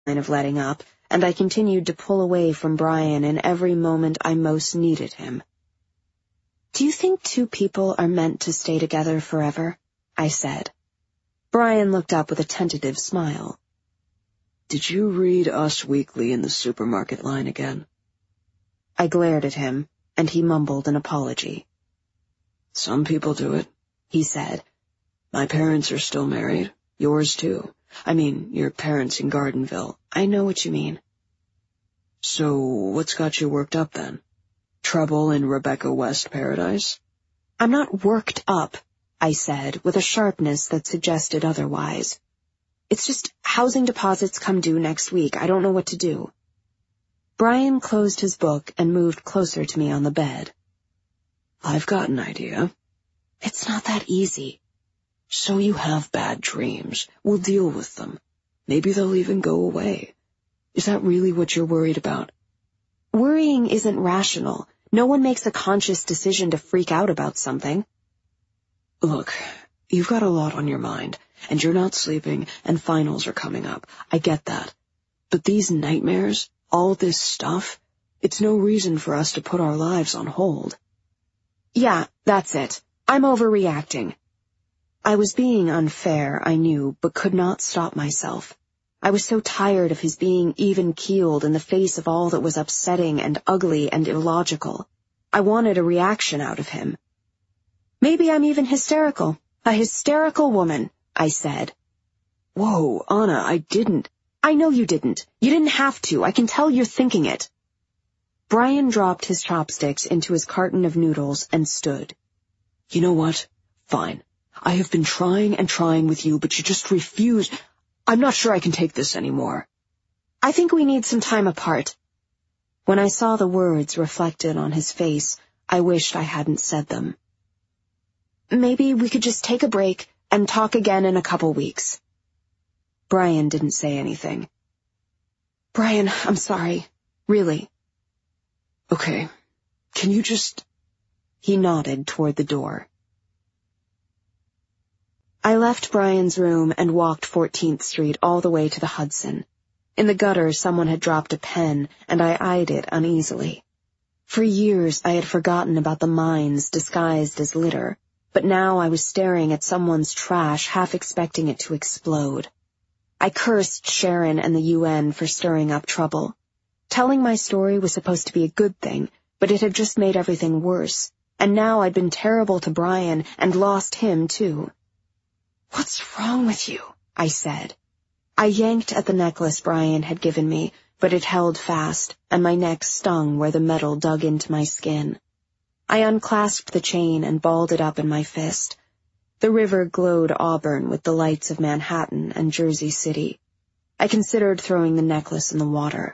of letting up, and I continued to pull away from Brian in every moment I most needed him. "Do you think two people are meant to stay together forever?" I said. Brian looked up with a tentative smile. "Did you read Us Weekly in the supermarket line again?" I glared at him, and he mumbled an apology. "Some people do it," he said. "My parents are still married. Yours too. I mean, your parents in Gardenville. I know what you mean." "So, what's got you worked up then? Trouble in Rebecca West Paradise?" "I'm not worked up," I said, with a sharpness that suggested otherwise. "It's just housing deposits come due next week. I don't know what to do." Brian closed his book and moved closer to me on the bed. "I've got an idea." "It's not that easy." "So you have bad dreams. We'll deal with them. Maybe they'll even go away. Is that really what you're worried about?" "Worrying isn't rational. No one makes a conscious decision to freak out about something." "Look, you've got a lot on your mind, and you're not sleeping, and finals are coming up. I get that. But these nightmares, all this stuff, it's no reason for us to put our lives on hold." "Yeah, that's it. I'm overreacting." I was being unfair, I knew, but could not stop myself. I was so tired of his being even-keeled in the face of all that was upsetting and ugly and illogical. I wanted a reaction out of him. "Maybe I'm even hysterical. A hysterical woman," I said. "Whoa, Anna, I didn't." "I know you didn't. You didn't have to. I can tell you're thinking it." Brian dropped his chopsticks into his carton of noodles and stood. "You know what? Fine. I have been trying and trying with you, but you just refuse. I'm not sure I can take this anymore." "I think we need some time apart." When I saw the words reflected on his face, I wished I hadn't said them. "Maybe we could just take a break and talk again in a couple weeks." Brian didn't say anything. "Brian, I'm sorry. Really." "Okay. Can you just—" He nodded toward the door. I left Brian's room and walked 14th Street all the way to the Hudson. In the gutter, someone had dropped a pen, and I eyed it uneasily. For years, I had forgotten about the mines disguised as litter, but now I was staring at someone's trash, half expecting it to explode. I cursed Sharon and the UN for stirring up trouble. Telling my story was supposed to be a good thing, but it had just made everything worse, and now I'd been terrible to Brian and lost him, too. "What's wrong with you?" I said. I yanked at the necklace Brian had given me, but it held fast, and my neck stung where the metal dug into my skin. I unclasped the chain and balled it up in my fist. The river glowed auburn with the lights of Manhattan and Jersey City. I considered throwing the necklace in the water.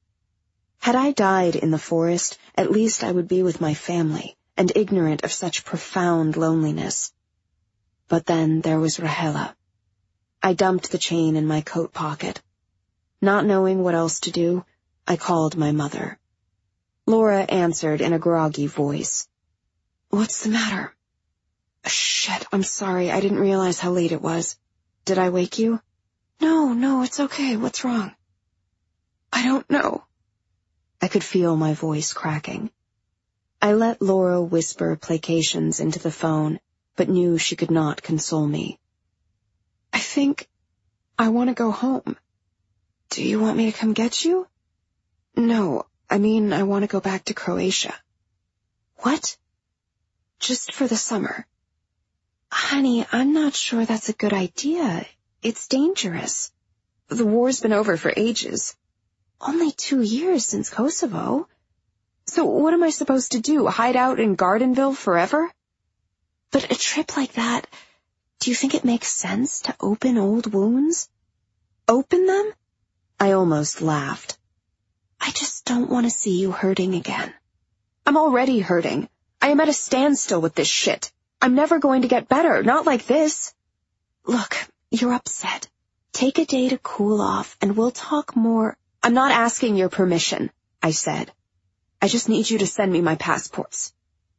Had I died in the forest, at least I would be with my family, and ignorant of such profound loneliness. But then there was Rahela. I dumped the chain in my coat pocket. Not knowing what else to do, I called my mother. Laura answered in a groggy voice. "What's the matter?" "Shit, I'm sorry. I didn't realize how late it was. Did I wake you?" No, it's okay. What's wrong?" "I don't know." I could feel my voice cracking. I let Laura whisper placations into the phone, but knew she could not console me. "I think I want to go home." "Do you want me to come get you?" "No, I mean I want to go back to Croatia." "What?" "Just for the summer." "Honey, I'm not sure that's a good idea. It's dangerous. The war's been over for ages. Only 2 years since Kosovo. So what am I supposed to do, hide out in Gardenville forever? But a trip like that, do you think it makes sense to open old wounds? Open them? I almost laughed. I just don't want to see you hurting again. I'm already hurting. I am at a standstill with this shit. I'm never going to get better, not like this. Look, you're upset. Take a day to cool off, and we'll talk more. I'm not asking your permission, I said. I just need you to send me my passports.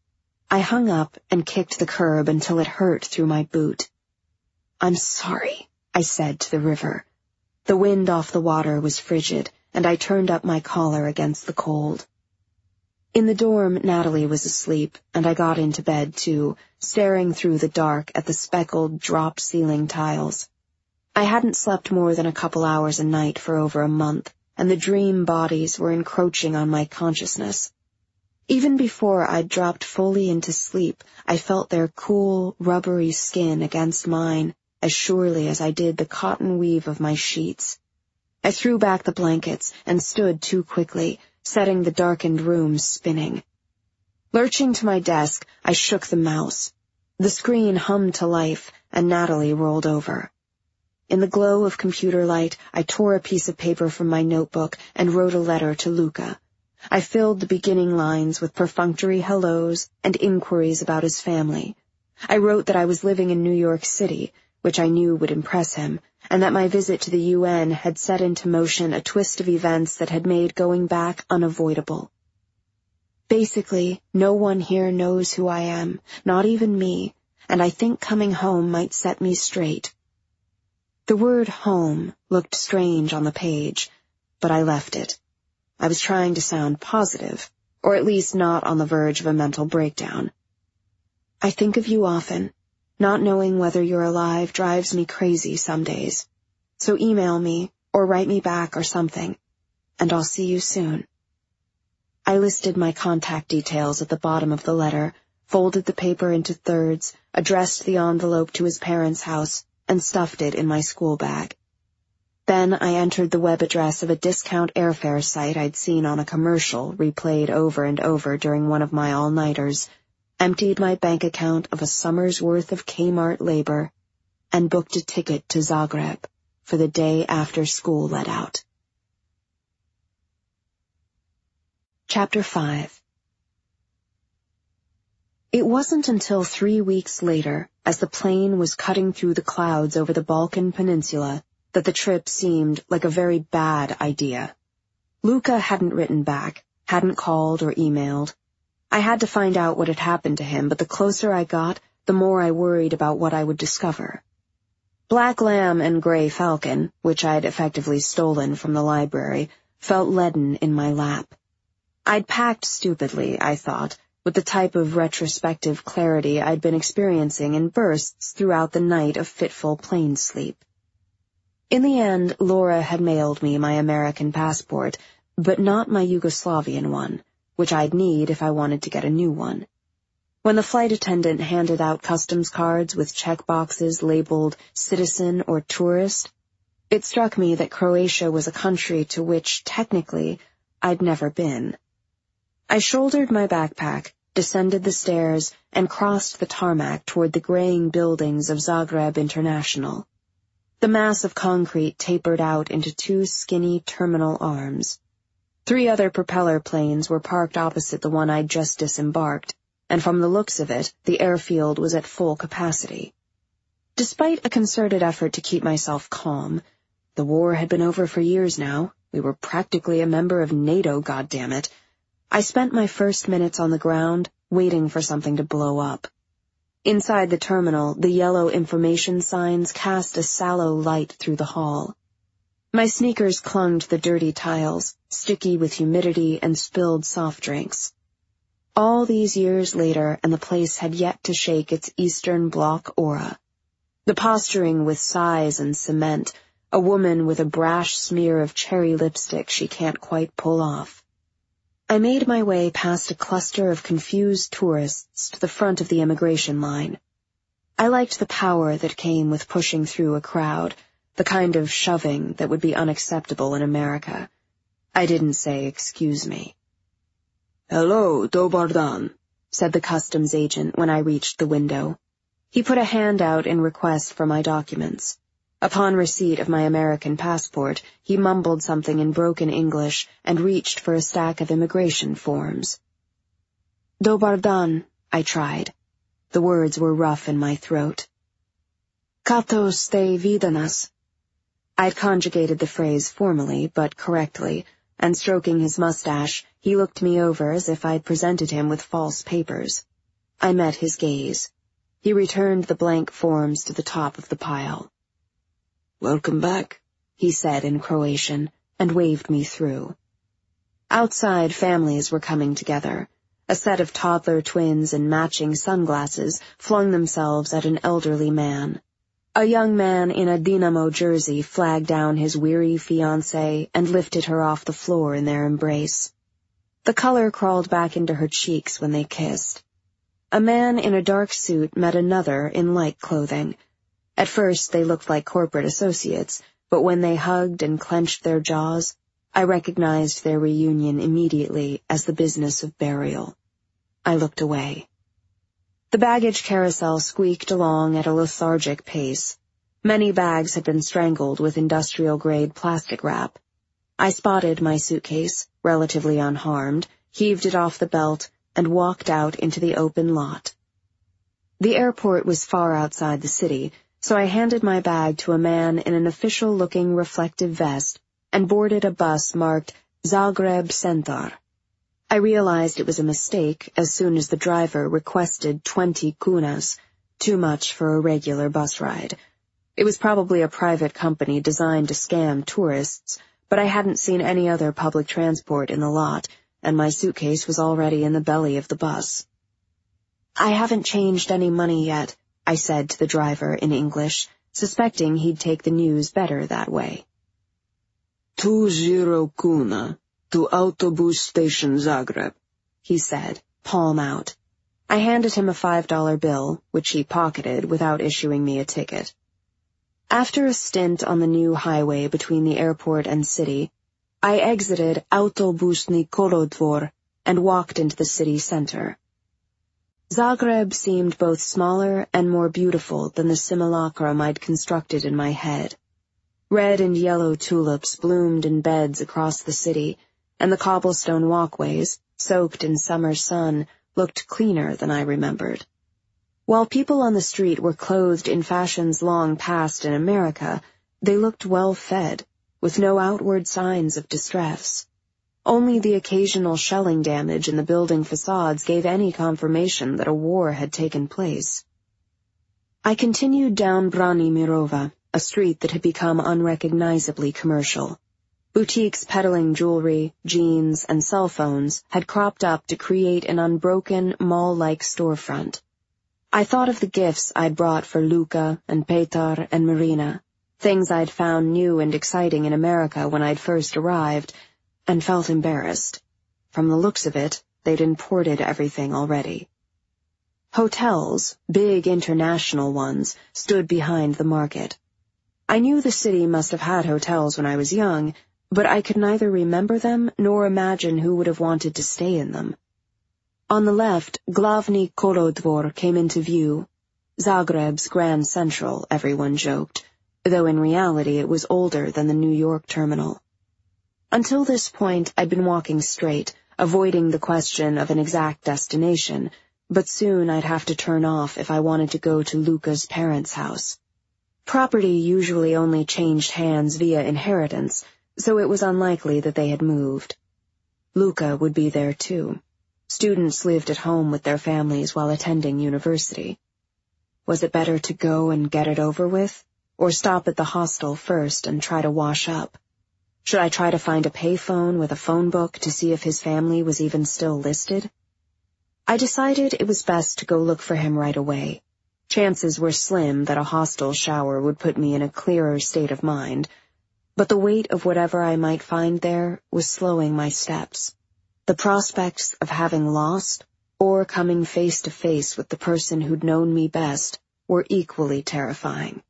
I hung up and kicked the curb until it hurt through my boot. I'm sorry, I said to the river. The wind off the water was frigid, and I turned up my collar against the cold. In the dorm, Natalie was asleep, and I got into bed, too, staring through the dark at the speckled, drop-ceiling tiles. I hadn't slept more than a couple hours a night for over a month, and the dream bodies were encroaching on my consciousness. Even before I'd dropped fully into sleep, I felt their cool, rubbery skin against mine as surely as I did the cotton weave of my sheets. I threw back the blankets and stood too quickly, setting the darkened room spinning. Lurching to my desk, I shook the mouse. The screen hummed to life, and Natalie rolled over. In the glow of computer light, I tore a piece of paper from my notebook and wrote a letter to Luca. I filled the beginning lines with perfunctory hellos and inquiries about his family. I wrote that I was living in New York City, which I knew would impress him, and that my visit to the UN had set into motion a twist of events that had made going back unavoidable. Basically, no one here knows who I am, not even me, and I think coming home might set me straight. The word home looked strange on the page, but I left it. I was trying to sound positive, or at least not on the verge of a mental breakdown. I think of you often. Not knowing whether you're alive drives me crazy some days. So email me, or write me back or something, and I'll see you soon. I listed my contact details at the bottom of the letter, folded the paper into thirds, addressed the envelope to his parents' house, and stuffed it in my school bag. Then I entered the web address of a discount airfare site I'd seen on a commercial replayed over and over during one of my all-nighters, emptied my bank account of a summer's worth of Kmart labor, and booked a ticket to Zagreb for the day after school let out. Chapter 5. It wasn't until 3 weeks later, as the plane was cutting through the clouds over the Balkan Peninsula, that the trip seemed like a very bad idea. Luca hadn't written back, hadn't called or emailed. I had to find out what had happened to him, but the closer I got, the more I worried about what I would discover. Black Lamb and Gray Falcon, which I'd effectively stolen from the library, felt leaden in my lap. I'd packed stupidly, I thought, with the type of retrospective clarity I'd been experiencing in bursts throughout the night of fitful plane sleep. In the end, Laura had mailed me my American passport, but not my Yugoslavian one, which I'd need if I wanted to get a new one. When the flight attendant handed out customs cards with checkboxes labeled citizen or tourist, it struck me that Croatia was a country to which, technically, I'd never been. I shouldered my backpack, descended the stairs, and crossed the tarmac toward the graying buildings of Zagreb International. The mass of concrete tapered out into 2 skinny terminal arms. 3 other propeller planes were parked opposite the one I'd just disembarked, and from the looks of it, the airfield was at full capacity. Despite a concerted effort to keep myself calm, the war had been over for years now. We were practically a member of NATO, goddammit. I spent my first minutes on the ground, waiting for something to blow up. Inside the terminal, the yellow information signs cast a sallow light through the hall. My sneakers clung to the dirty tiles, sticky with humidity and spilled soft drinks. All these years later, and the place had yet to shake its Eastern Bloc aura. The posturing with size and cement, a woman with a brash smear of cherry lipstick she can't quite pull off. I made my way past a cluster of confused tourists to the front of the immigration line. I liked the power that came with pushing through a crowd, the kind of shoving that would be unacceptable in America. I didn't say, "Excuse me." "Hello, Dobar dan," said the customs agent when I reached the window. He put a hand out in request for my documents. Upon receipt of my American passport, he mumbled something in broken English and reached for a stack of immigration forms. "Dobar dan," I tried. The words were rough in my throat. "Kato ste vidanas." I'd conjugated the phrase formally, but correctly, and stroking his mustache, he looked me over as if I'd presented him with false papers. I met his gaze. He returned the blank forms to the top of the pile. "Welcome back," he said in Croatian, and waved me through. Outside, families were coming together. A set of toddler twins in matching sunglasses flung themselves at an elderly man. A young man in a Dynamo jersey flagged down his weary fiancée and lifted her off the floor in their embrace. The color crawled back into her cheeks when they kissed. A man in a dark suit met another in light clothing. At first they looked like corporate associates, but when they hugged and clenched their jaws, I recognized their reunion immediately as the business of burial. I looked away. The baggage carousel squeaked along at a lethargic pace. Many bags had been strangled with industrial-grade plastic wrap. I spotted my suitcase, relatively unharmed, heaved it off the belt, and walked out into the open lot. The airport was far outside the city, so I handed my bag to a man in an official-looking reflective vest and boarded a bus marked Zagreb Centar. I realized it was a mistake as soon as the driver requested 20 kunas, too much for a regular bus ride. It was probably a private company designed to scam tourists, but I hadn't seen any other public transport in the lot, and my suitcase was already in the belly of the bus. "I haven't changed any money yet," I said to the driver in English, suspecting he'd take the news better that way. 20 kuna to autobus station Zagreb, he said, palm out. I handed him a $5 bill, which he pocketed without issuing me a ticket. After a stint on the new highway between the airport and city, I exited Autobusni Kolodvor and walked into the city center. Zagreb seemed both smaller and more beautiful than the simulacrum I'd constructed in my head. Red and yellow tulips bloomed in beds across the city, and the cobblestone walkways, soaked in summer sun, looked cleaner than I remembered. While people on the street were clothed in fashions long past in America, they looked well-fed, with no outward signs of distress. Only the occasional shelling damage in the building facades gave any confirmation that a war had taken place. I continued down Branimirova, a street that had become unrecognizably commercial. Boutiques peddling jewelry, jeans, and cell phones had cropped up to create an unbroken, mall-like storefront. I thought of the gifts I'd brought for Luca and Petar and Marina, things I'd found new and exciting in America when I'd first arrived, and felt embarrassed. From the looks of it, they'd imported everything already. Hotels, big international ones, stood behind the market. I knew the city must have had hotels when I was young, but I could neither remember them nor imagine who would have wanted to stay in them. On the left, Glavni Kolodvor came into view. Zagreb's Grand Central, everyone joked, though in reality it was older than the New York terminal. Until this point, I'd been walking straight, avoiding the question of an exact destination, but soon I'd have to turn off if I wanted to go to Luca's parents' house. Property usually only changed hands via inheritance, so it was unlikely that they had moved. Luca would be there too. Students lived at home with their families while attending university. Was it better to go and get it over with, or stop at the hostel first and try to wash up? Should I try to find a payphone with a phone book to see if his family was even still listed? I decided it was best to go look for him right away. Chances were slim that a hostel shower would put me in a clearer state of mind, but the weight of whatever I might find there was slowing my steps. The prospects of having lost, or coming face to face with the person who'd known me best, were equally terrifying.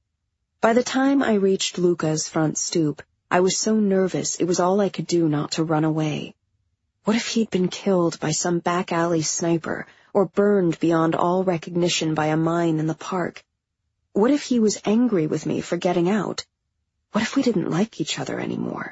By the time I reached Luca's front stoop, I was so nervous it was all I could do not to run away. What if he'd been killed by some back-alley sniper, or burned beyond all recognition by a mine in the park? What if he was angry with me for getting out? What if we didn't like each other anymore?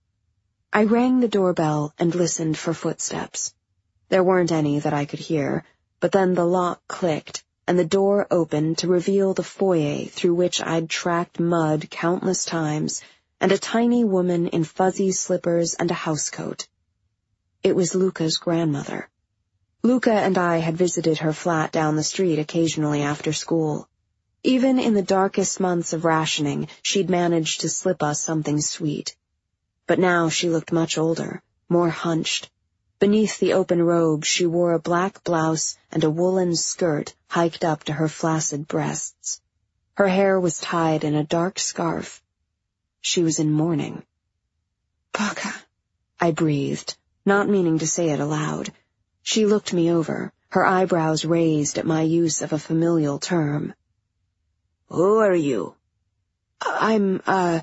I rang the doorbell and listened for footsteps. There weren't any that I could hear, but then the lock clicked, and the door opened to reveal the foyer through which I'd tracked mud countless times, and a tiny woman in fuzzy slippers and a housecoat. It was Luca's grandmother. Luca and I had visited her flat down the street occasionally after school. Even in the darkest months of rationing, she'd managed to slip us something sweet. But now she looked much older, more hunched. Beneath the open robe, she wore a black blouse and a woolen skirt hiked up to her flaccid breasts. Her hair was tied in a dark scarf. She was in mourning. "Baka," I breathed, not meaning to say it aloud. She looked me over, her eyebrows raised at my use of a familial term. "Who are you?" "I'm,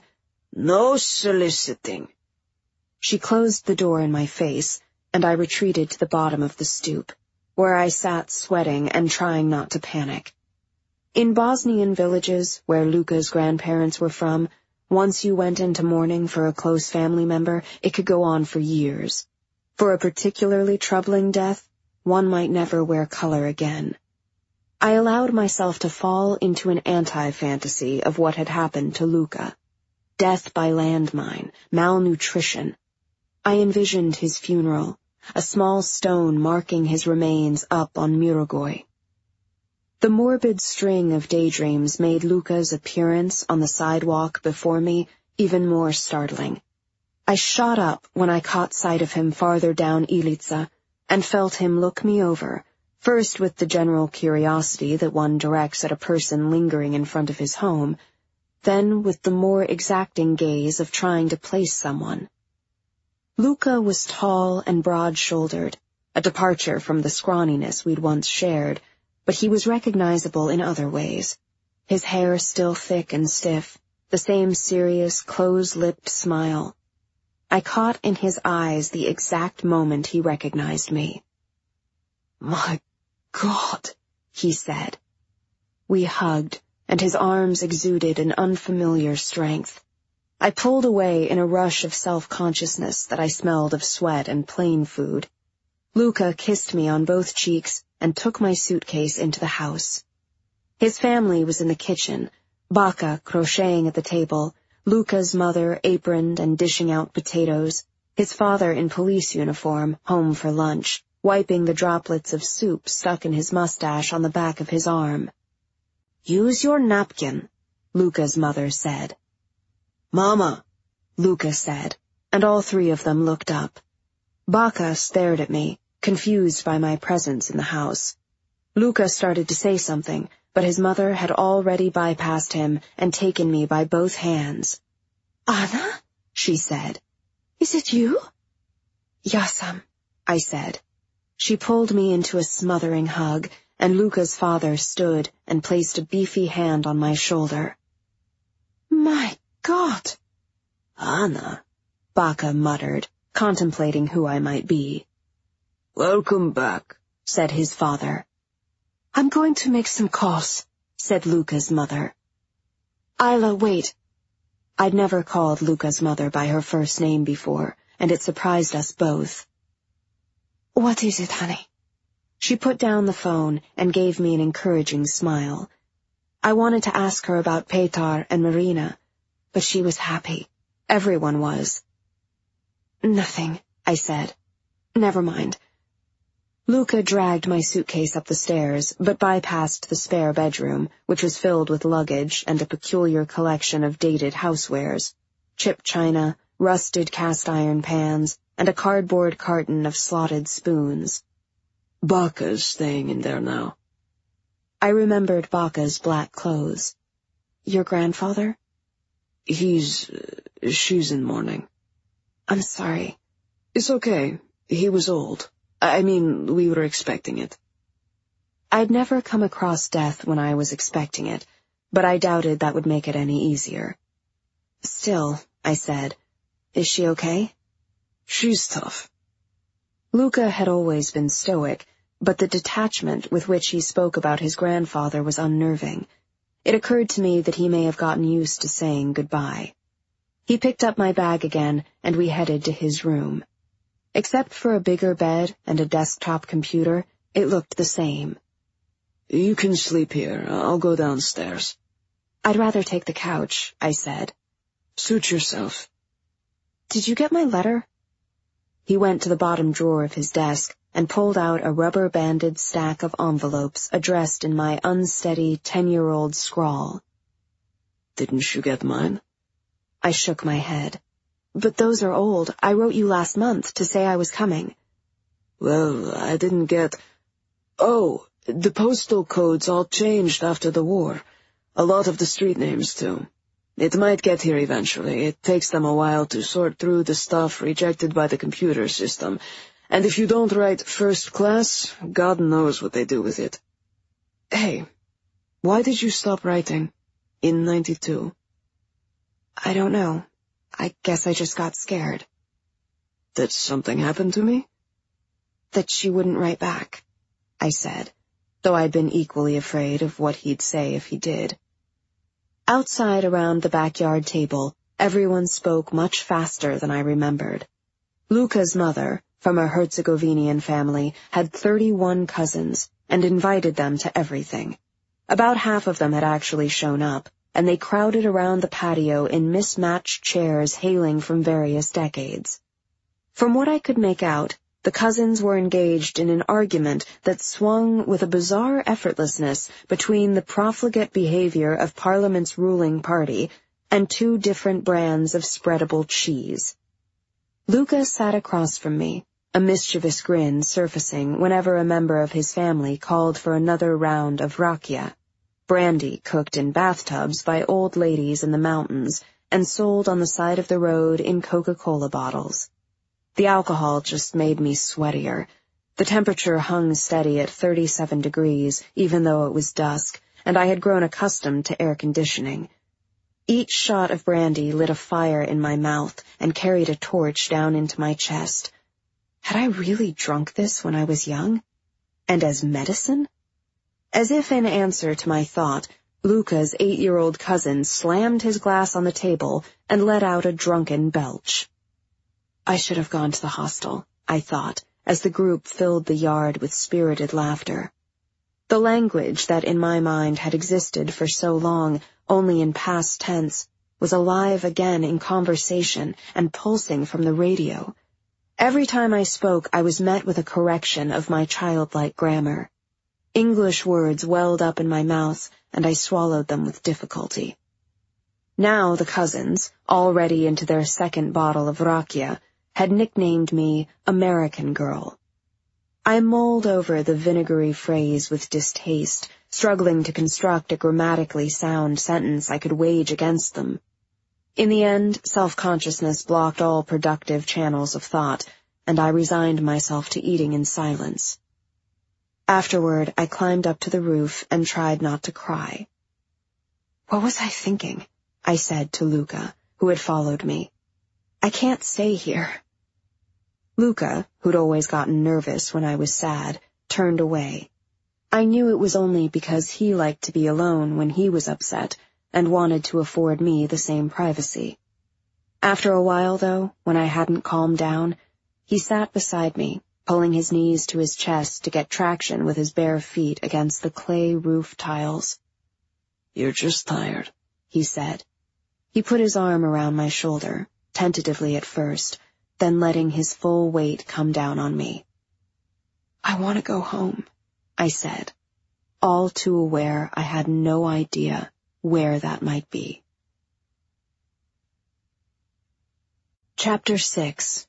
No soliciting." She closed the door in my face, and I retreated to the bottom of the stoop, where I sat sweating and trying not to panic. In Bosnian villages, where Luka's grandparents were from, once you went into mourning for a close family member, it could go on for years. For a particularly troubling death, one might never wear color again. I allowed myself to fall into an anti-fantasy of what had happened to Luka. Death by landmine, malnutrition. I envisioned his funeral, a small stone marking his remains up on Mirogoj. The morbid string of daydreams made Luka's appearance on the sidewalk before me even more startling. I shot up when I caught sight of him farther down Ilica and felt him look me over, first with the general curiosity that one directs at a person lingering in front of his home, then with the more exacting gaze of trying to place someone. Luka was tall and broad-shouldered, a departure from the scrawniness we'd once shared, but he was recognizable in other ways. His hair still thick and stiff, the same serious, close-lipped smile. I caught in his eyes the exact moment he recognized me. "My God," he said. We hugged, and his arms exuded an unfamiliar strength. I pulled away in a rush of self-consciousness that I smelled of sweat and plain food. Luka kissed me on both cheeks and took my suitcase into the house. His family was in the kitchen, Baka crocheting at the table, Luka's mother aproned and dishing out potatoes, his father in police uniform, home for lunch, wiping the droplets of soup stuck in his mustache on the back of his arm. "Use your napkin," Luka's mother said. "Mama," Luka said, and all three of them looked up. Baka stared at me, confused by my presence in the house. Luka started to say something, but his mother had already bypassed him and taken me by both hands. "Anna?" she said. "Is it you?" "Yasam," I said. She pulled me into a smothering hug, and Luka's father stood and placed a beefy hand on my shoulder. "My God!" "Anna," Baka muttered, contemplating who I might be. "Welcome back," said his father. "I'm going to make some calls," said Luka's mother. "Isla, wait." I'd never called Luka's mother by her first name before, and it surprised us both. "What is it, honey?" She put down the phone and gave me an encouraging smile. I wanted to ask her about Petar and Marina, but she was happy. Everyone was. "Nothing," I said. "Never mind." Luka dragged my suitcase up the stairs, but bypassed the spare bedroom, which was filled with luggage and a peculiar collection of dated housewares, chipped china, rusted cast-iron pans, and a cardboard carton of slotted spoons. "Baka's staying in there now." I remembered Baka's black clothes. "Your grandfather?" She's in mourning." "I'm sorry." "It's okay. He was old. We were expecting it." I'd never come across death when I was expecting it, but I doubted that would make it any easier. "Still," I said, "is she okay?" "She's tough." Luka had always been stoic, but the detachment with which he spoke about his grandfather was unnerving. It occurred to me that he may have gotten used to saying goodbye. He picked up my bag again, and we headed to his room. Except for a bigger bed and a desktop computer, it looked the same. "You can sleep here. I'll go downstairs." "I'd rather take the couch," I said. "Suit yourself." "Did you get my letter?" He went to the bottom drawer of his desk, and pulled out a rubber-banded stack of envelopes addressed in my unsteady 10-year-old scrawl. Didn't you get mine? I shook my head. But those are old. I wrote you last month to say I was coming. Well, I didn't get... Oh, the postal codes all changed after the war. A lot of the street names, too. It might get here eventually. It takes them a while to sort through the stuff rejected by the computer system. And if you don't write first class, God knows what they do with it. Hey, why did you stop writing in 92? I don't know. I guess I just got scared. That something happened to me? That she wouldn't write back, I said, though I'd been equally afraid of what he'd say if he did. Outside around the backyard table, everyone spoke much faster than I remembered. Luca's mother, from a Herzegovinian family, had 31 cousins and invited them to everything. About half of them had actually shown up, and they crowded around the patio in mismatched chairs hailing from various decades. From what I could make out, the cousins were engaged in an argument that swung with a bizarre effortlessness between the profligate behavior of Parliament's ruling party and two different brands of spreadable cheese. Luca sat across from me, a mischievous grin surfacing whenever a member of his family called for another round of rakia, brandy cooked in bathtubs by old ladies in the mountains and sold on the side of the road in Coca-Cola bottles. The alcohol just made me sweatier. The temperature hung steady at 37 degrees, even though it was dusk, and I had grown accustomed to air conditioning. Each shot of brandy lit a fire in my mouth and carried a torch down into my chest. Had I really drunk this when I was young? And as medicine? As if in answer to my thought, Luca's 8-year-old cousin slammed his glass on the table and let out a drunken belch. I should have gone to the hostel, I thought, as the group filled the yard with spirited laughter. The language that in my mind had existed for so long, only in past tense, was alive again in conversation and pulsing from the radio. Every time I spoke, I was met with a correction of my childlike grammar. English words welled up in my mouth, and I swallowed them with difficulty. Now the cousins, already into their second bottle of rakia, had nicknamed me American Girl. I mulled over the vinegary phrase with distaste, struggling to construct a grammatically sound sentence I could wage against them. In the end, self-consciousness blocked all productive channels of thought, and I resigned myself to eating in silence. Afterward, I climbed up to the roof and tried not to cry. "What was I thinking?" I said to Luca, who had followed me. "I can't stay here." Luca, who'd always gotten nervous when I was sad, turned away. I knew it was only because he liked to be alone when he was upset and wanted to afford me the same privacy. After a while, though, when I hadn't calmed down, he sat beside me, pulling his knees to his chest to get traction with his bare feet against the clay roof tiles. "You're just tired," he said. He put his arm around my shoulder, tentatively at first, then letting his full weight come down on me. "I want to go home," I said, all too aware I had no idea where that might be. Chapter 6.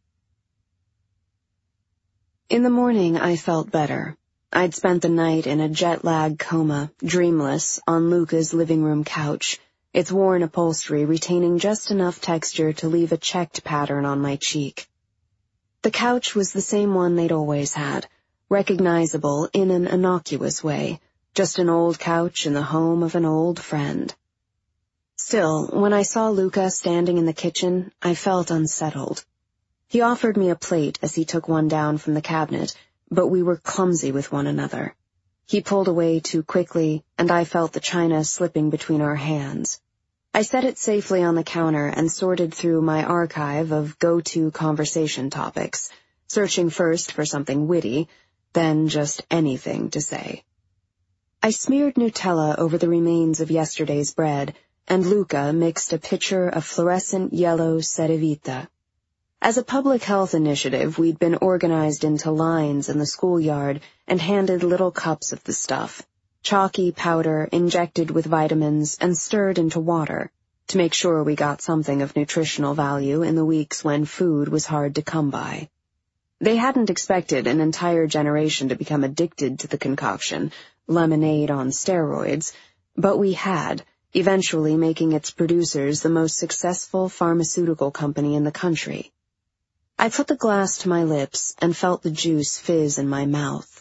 In the morning I felt better. I'd spent the night in a jet-lag coma, dreamless, on Luca's living room couch, its worn upholstery retaining just enough texture to leave a checked pattern on my cheek. The couch was the same one they'd always had, recognizable in an innocuous way, just an old couch in the home of an old friend. Still, when I saw Luca standing in the kitchen, I felt unsettled. He offered me a plate as he took one down from the cabinet, but we were clumsy with one another. He pulled away too quickly, and I felt the china slipping between our hands. I set it safely on the counter and sorted through my archive of go-to conversation topics, searching first for something witty, then just anything to say. I smeared Nutella over the remains of yesterday's bread, and Luca mixed a pitcher of fluorescent yellow Sedevita. As a public health initiative, we'd been organized into lines in the schoolyard and handed little cups of the stuff, chalky powder injected with vitamins and stirred into water, to make sure we got something of nutritional value in the weeks when food was hard to come by. They hadn't expected an entire generation to become addicted to the concoction, lemonade on steroids, but we had, eventually making its producers the most successful pharmaceutical company in the country. I put the glass to my lips and felt the juice fizz in my mouth.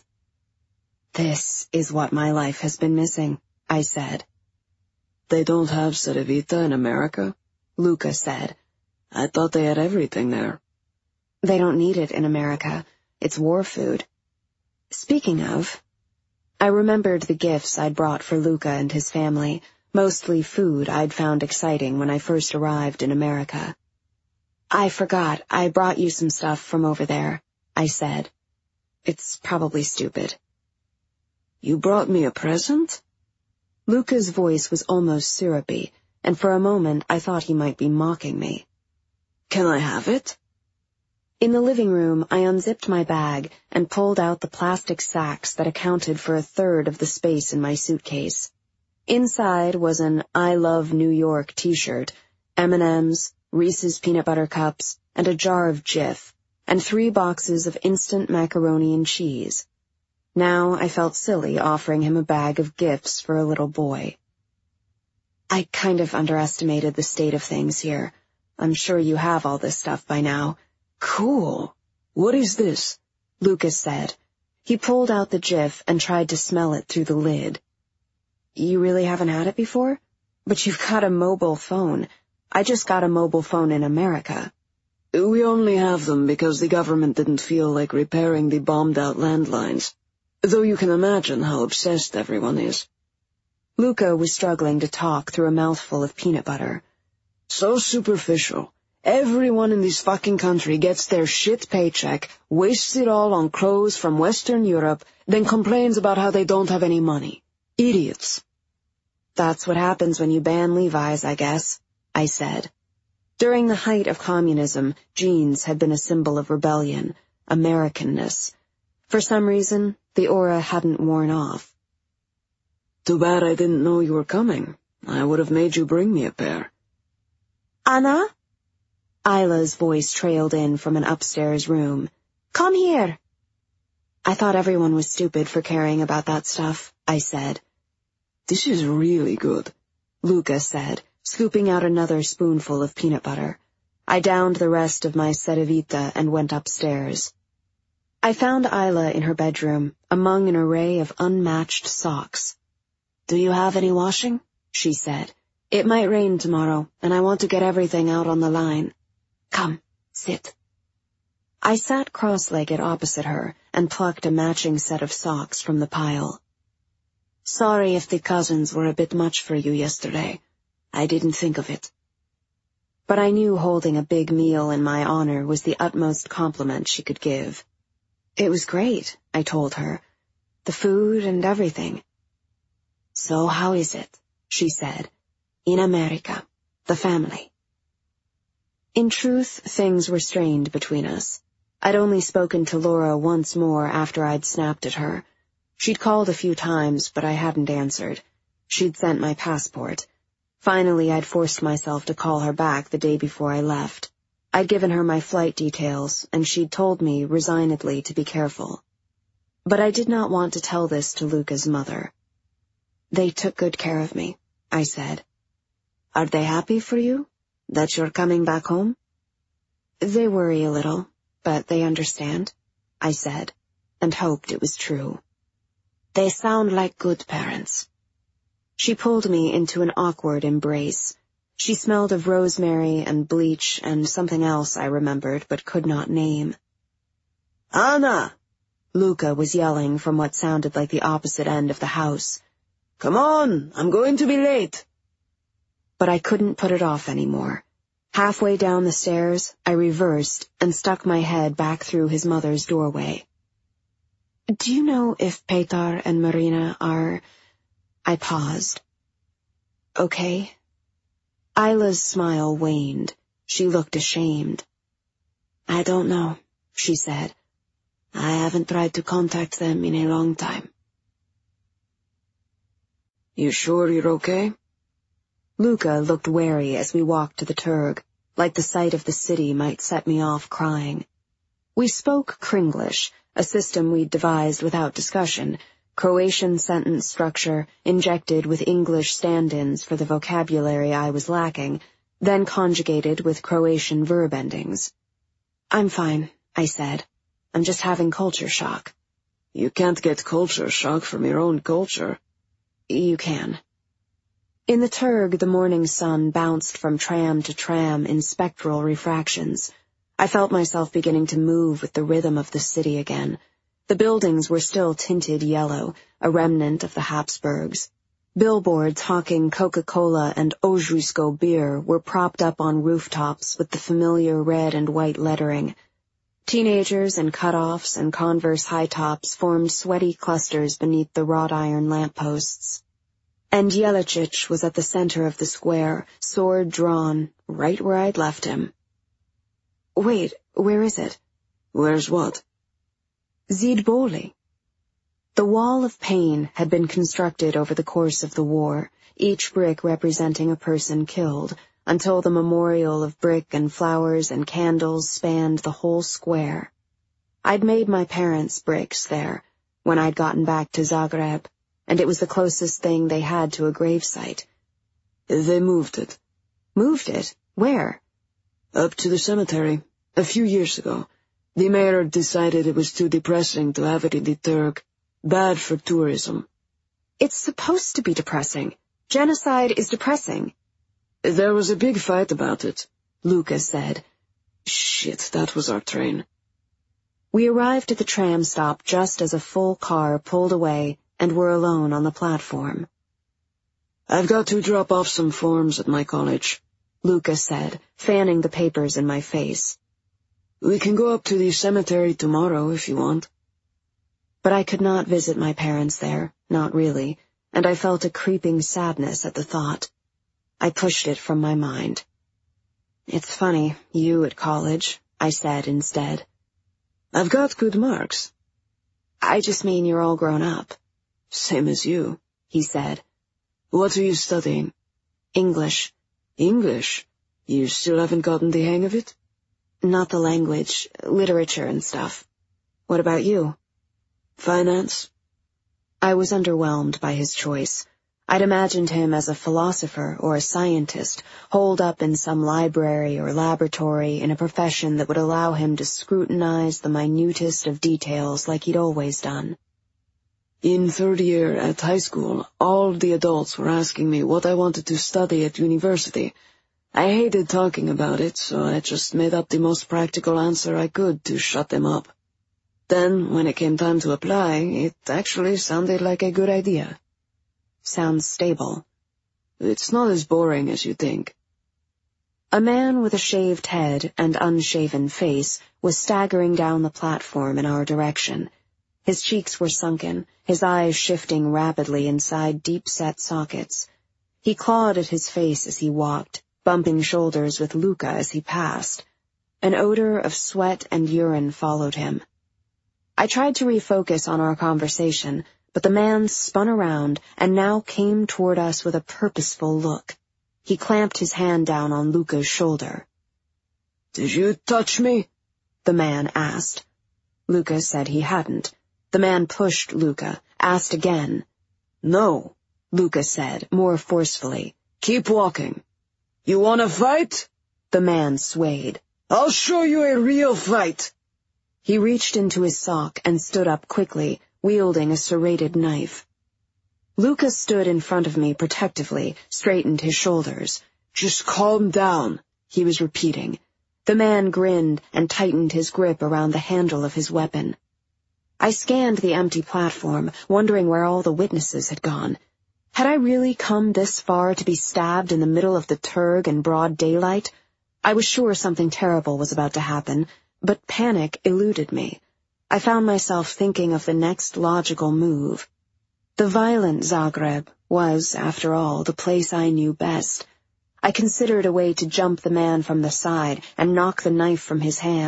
"This is what my life has been missing," I said. "They don't have Cedevita in America?" Luca said. "I thought they had everything there." "They don't need it in America. It's war food." Speaking of, I remembered the gifts I'd brought for Luca and his family, mostly food I'd found exciting when I first arrived in America. "I forgot I brought you some stuff from over there," I said. It's probably stupid. "You brought me a present?" Luca's voice was almost syrupy, and for a moment I thought he might be mocking me. "Can I have it?" In the living room, I unzipped my bag and pulled out the plastic sacks that accounted for 1/3 of the space in my suitcase. Inside was an I Love New York t-shirt, M&Ms, Reese's peanut butter cups, and a jar of Jif, and 3 boxes of instant macaroni and cheese. Now I felt silly offering him a bag of gifts for a little boy. "I kind of underestimated the state of things here. I'm sure you have all this stuff by now." "Cool. What is this?" Lucas said. He pulled out the Jif and tried to smell it through the lid. "You really haven't had it before? But you've got a mobile phone. I just got a mobile phone in America." "We only have them because the government didn't feel like repairing the bombed-out landlines. Though you can imagine how obsessed everyone is." Luca was struggling to talk through a mouthful of peanut butter. "So superficial. Everyone in this fucking country gets their shit paycheck, wastes it all on clothes from Western Europe, then complains about how they don't have any money. Idiots." "That's what happens when you ban Levi's, I guess," I said. During the height of communism, jeans had been a symbol of rebellion, Americanness. For some reason, the aura hadn't worn off. "Too bad I didn't know you were coming. I would have made you bring me a pair." "Anna?" Isla's voice trailed in from an upstairs room. "Come here." "I thought everyone was stupid for caring about that stuff," I said. "This is really good," Luca said, scooping out another spoonful of peanut butter. I downed the rest of my Cedevita and went upstairs. I found Isla in her bedroom, among an array of unmatched socks. "Do you have any washing?" she said. "It might rain tomorrow, and I want to get everything out on the line. Come, sit." I sat cross-legged opposite her and plucked a matching set of socks from the pile. "Sorry if the cousins were a bit much for you yesterday. I didn't think of it." But I knew holding a big meal in my honor was the utmost compliment she could give. "It was great," I told her. "The food and everything." "So how is it?" she said. "In America, the family." In truth, things were strained between us. I'd only spoken to Laura once more after I'd snapped at her. She'd called a few times, but I hadn't answered. She'd sent my passport. Finally, I'd forced myself to call her back the day before I left. I'd given her my flight details, and she'd told me resignedly to be careful. But I did not want to tell this to Luca's mother. "They took good care of me," I said. "Are they happy for you? That you're coming back home?" "They worry a little, but they understand," I said, and hoped it was true. "They sound like good parents." She pulled me into an awkward embrace. She smelled of rosemary and bleach and something else I remembered but could not name. "Anna!" Luca was yelling from what sounded like the opposite end of the house. "Come on, I'm going to be late." But I couldn't put it off anymore. Halfway down the stairs, I reversed and stuck my head back through his mother's doorway. "Do you know if Petar and Marina are—" I paused. "Okay?" Isla's smile waned. She looked ashamed. I don't know, she said. I haven't tried to contact them in a long time. You sure you're okay? Luca looked wary as we walked to the Turg, like the sight of the city might set me off crying. We spoke Kringlish, a system we'd devised without discussion, Croatian sentence structure injected with English stand-ins for the vocabulary I was lacking, then conjugated with Croatian verb endings. I'm fine, I said. I'm just having culture shock. You can't get culture shock from your own culture. You can. In the Turg, the morning sun bounced from tram to tram in spectral refractions. I felt myself beginning to move with the rhythm of the city again. The buildings were still tinted yellow, a remnant of the Habsburgs. Billboards hawking Coca-Cola and Ožujsko beer were propped up on rooftops with the familiar red and white lettering. Teenagers in cutoffs and Converse high-tops formed sweaty clusters beneath the wrought-iron lampposts. And Jelačić was at the center of the square, sword drawn, right where I'd left him. Wait, where is it? Where's what? Zidboli. The Wall of Pain had been constructed over the course of the war, each brick representing a person killed, until the memorial of brick and flowers and candles spanned the whole square. I'd made my parents' bricks there, when I'd gotten back to Zagreb, and it was the closest thing they had to a gravesite. They moved it. Moved it? Where? Up to the cemetery, a few years ago. The mayor decided it was too depressing to have it in the Turg. Bad for tourism. It's supposed to be depressing. Genocide is depressing. There was a big fight about it, Luca said. Shit, that was our train. We arrived at the tram stop just as a full car pulled away and were alone on the platform. I've got to drop off some forms at my college, Luca said, fanning the papers in my face. We can go up to the cemetery tomorrow if you want. But I could not visit my parents there, not really, and I felt a creeping sadness at the thought. I pushed it from my mind. It's funny, you at college, I said instead. I've got good marks. I just mean you're all grown up. Same as you, he said. What are you studying? English. English? You still haven't gotten the hang of it? Not the language, literature and stuff. What about you? Finance. I was underwhelmed by his choice. I'd imagined him as a philosopher or a scientist, holed up in some library or laboratory in a profession that would allow him to scrutinize the minutest of details like he'd always done. In third year at high school, all the adults were asking me what I wanted to study at university. I hated talking about it, so I just made up the most practical answer I could to shut them up. Then, when it came time to apply, it actually sounded like a good idea. Sounds stable. It's not as boring as you think. A man with a shaved head and unshaven face was staggering down the platform in our direction. His cheeks were sunken, his eyes shifting rapidly inside deep-set sockets. He clawed at his face as he walked, bumping shoulders with Luca as he passed. An odor of sweat and urine followed him. I tried to refocus on our conversation, but the man spun around and now came toward us with a purposeful look. He clamped his hand down on Luca's shoulder. "Did you touch me?" the man asked. Luca said he hadn't. The man pushed Luca, asked again. "No," Luca said, more forcefully. "Keep walking." "You want to fight?" The man swayed. "I'll show you a real fight." He reached into his sock and stood up quickly, wielding a serrated knife. Luca stood in front of me protectively, straightened his shoulders. "Just calm down," he was repeating. The man grinned and tightened his grip around the handle of his weapon. I scanned the empty platform, wondering where all the witnesses had gone. Had I really come this far to be stabbed in the middle of the Turg in broad daylight? I was sure something terrible was about to happen, but panic eluded me. I found myself thinking of the next logical move. The violent Zagreb was, after all, the place I knew best. I considered a way to jump the man from the side and knock the knife from his hand,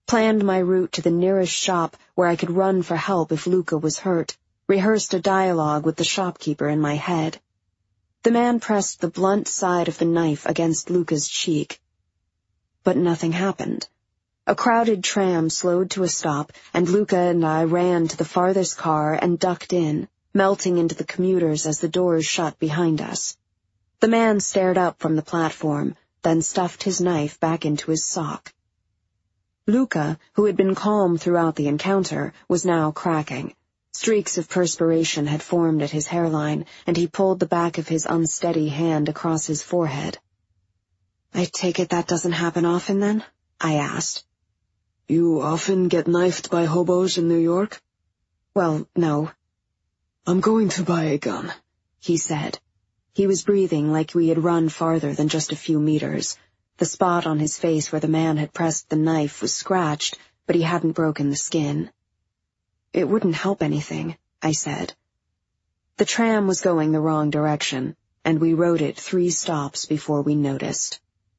planned my route to the nearest shop where I could run for help if Luca was hurt, rehearsed a dialogue with the shopkeeper in my head. The man pressed the blunt side of the knife against Luca's cheek. But nothing happened. A crowded tram slowed to a stop, and Luca and I ran to the farthest car and ducked in, melting into the commuters as the doors shut behind us. The man stared up from the platform, then stuffed his knife back into his sock. Luca, who had been calm throughout the encounter, was now cracking. Streaks of perspiration had formed at his hairline, and he pulled the back of his unsteady hand across his forehead. "I take it that doesn't happen often, then?" I asked. "You often get knifed by hobos in New York?" "Well, no." "I'm going to buy a gun," he said. He was breathing like we had run farther than just a few meters. The spot on his face where the man had pressed the knife was scratched, but he hadn't broken the skin. "It wouldn't help anything," I said. The tram was going the wrong direction, and we rode it 3 stops before we noticed.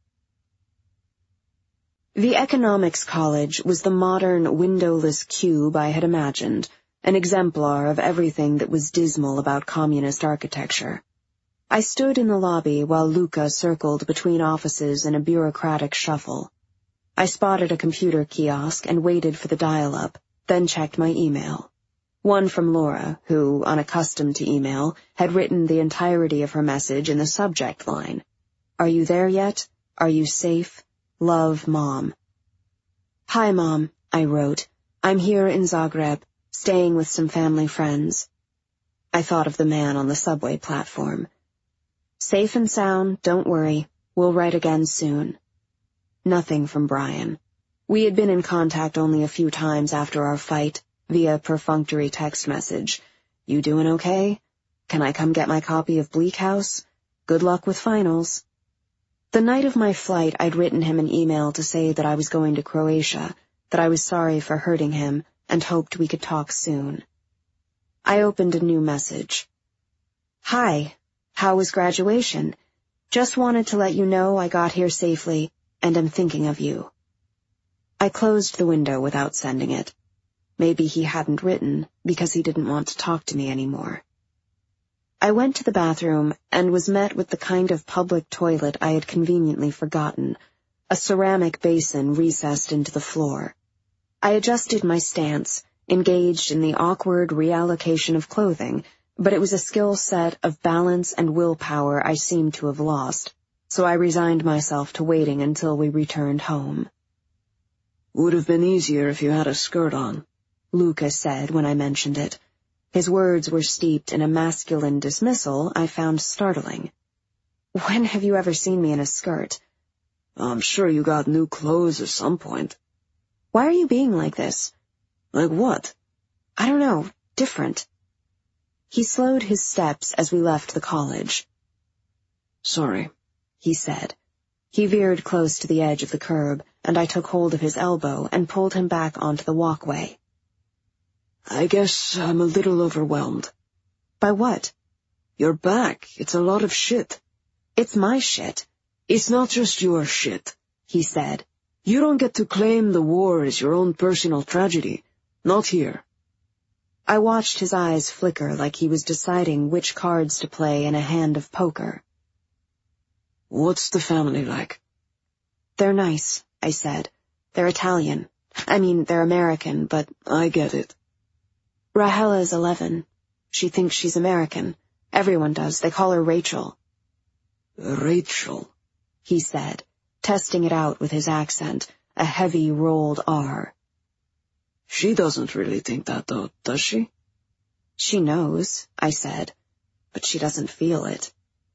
The Economics College was the modern, windowless cube I had imagined, an exemplar of everything that was dismal about communist architecture. I stood in the lobby while Luca circled between offices in a bureaucratic shuffle. I spotted a computer kiosk and waited for the dial-up, then checked my email. One from Laura, who, unaccustomed to email, had written the entirety of her message in the subject line. "Are you there yet? Are you safe? Love, Mom." "Hi, Mom," I wrote. "I'm here in Zagreb, staying with some family friends." I thought of the man on the subway platform. "Safe and sound, don't worry. We'll write again soon." Nothing from Brian. We had been in contact only a few times after our fight, via perfunctory text message. "You doing okay? Can I come get my copy of Bleak House? Good luck with finals." The night of my flight, I'd written him an email to say that I was going to Croatia, that I was sorry for hurting him, and hoped we could talk soon. I opened a new message. "Hi. How was graduation? Just wanted to let you know I got here safely, and am thinking of you." I closed the window without sending it. Maybe he hadn't written because he didn't want to talk to me anymore. I went to the bathroom and was met with the kind of public toilet I had conveniently forgotten, a ceramic basin recessed into the floor. I adjusted my stance, engaged in the awkward reallocation of clothing, but it was a skill set of balance and willpower I seemed to have lost, so I resigned myself to waiting until we returned home. "Would have been easier if you had a skirt on," Luca said when I mentioned it. His words were steeped in a masculine dismissal I found startling. "When have you ever seen me in a skirt?" "I'm sure you got new clothes at some point." "Why are you being like this?" "Like what?" "I don't know. Different." He slowed his steps as we left the college. "Sorry," he said. He veered close to the edge of the curb, and I took hold of his elbow and pulled him back onto the walkway. "I guess I'm a little overwhelmed." "By what?" "You're back. It's a lot of shit." "It's my shit." "It's not just your shit," he said. "You don't get to claim the war as your own personal tragedy. Not here." I watched his eyes flicker like he was deciding which cards to play in a hand of poker. "What's the family like?" "They're nice," I said. "They're Italian. They're American, but—" "I get it." "Rahela is 11. She thinks she's American. Everyone does. They call her Rachel." "Rachel," he said, testing it out with his accent, a heavy rolled R. "She doesn't really think that, though, does she?" "She knows," I said, "but she doesn't feel it."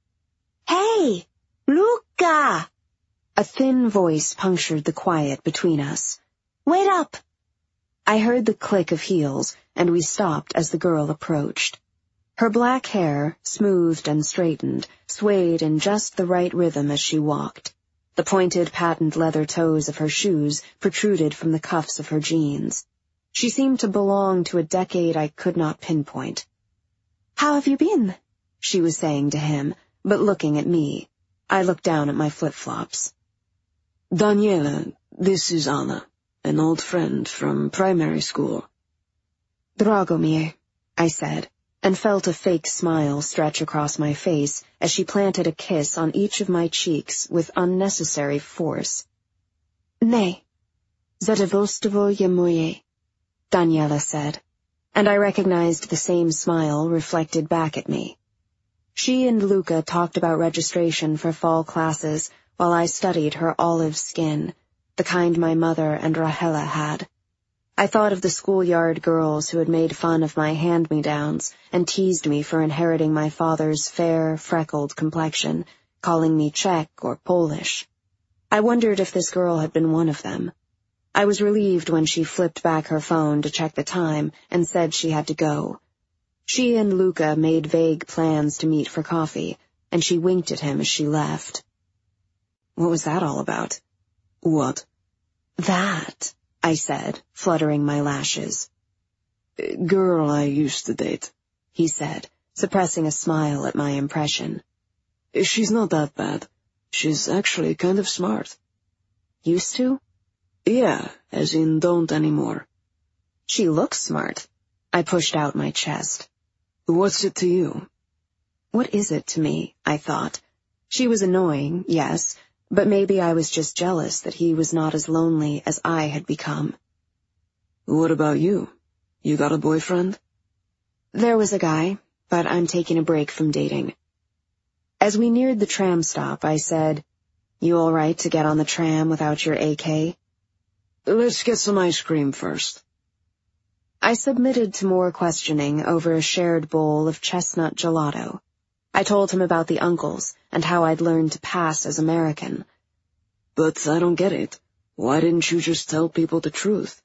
"Hey, Luca!" A thin voice punctured the quiet between us. "Wait up!" I heard the click of heels, and we stopped as the girl approached. Her black hair, smoothed and straightened, swayed in just the right rhythm as she walked. The pointed patent leather toes of her shoes protruded from the cuffs of her jeans. She seemed to belong to a decade I could not pinpoint. "How have you been?" she was saying to him, but looking at me. I looked down at my flip-flops. "Daniela, this is Anna, an old friend from primary school. Dragomir, I said, and felt a fake smile stretch across my face as she planted a kiss on each of my cheeks with unnecessary force. Ne, zadovoljstvo je moje, Daniela said, and I recognized the same smile reflected back at me. She and Luca talked about registration for fall classes while I studied her olive skin, the kind my mother and Rahela had. I thought of the schoolyard girls who had made fun of my hand-me-downs and teased me for inheriting my father's fair, freckled complexion, calling me Czech or Polish. I wondered if this girl had been one of them. I was relieved when she flipped back her phone to check the time and said she had to go. She and Luca made vague plans to meet for coffee, and she winked at him as she left. What was that all about? What? That, I said, fluttering my lashes. Girl I used to date, he said, suppressing a smile at my impression. She's not that bad. She's actually kind of smart. Used to? Yeah, as in don't anymore. She looks smart. I pushed out my chest. What's it to you? What is it to me, I thought. She was annoying, yes, but maybe I was just jealous that he was not as lonely as I had become. What about you? You got a boyfriend? There was a guy, but I'm taking a break from dating. As we neared the tram stop, I said, You all right to get on the tram without your AK? Let's get some ice cream first. I submitted to more questioning over a shared bowl of chestnut gelato. I told him about the uncles and how I'd learned to pass as American. But I don't get it. Why didn't you just tell people the truth?